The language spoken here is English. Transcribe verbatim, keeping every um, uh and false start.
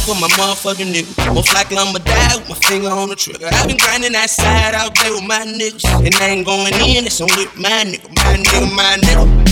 with my motherfucking nigga. Most likely I'ma die with my finger on the trigger. I been grinding that side out there with my niggas, and I ain't going in, it's on with my nigga, my nigga, my nigga.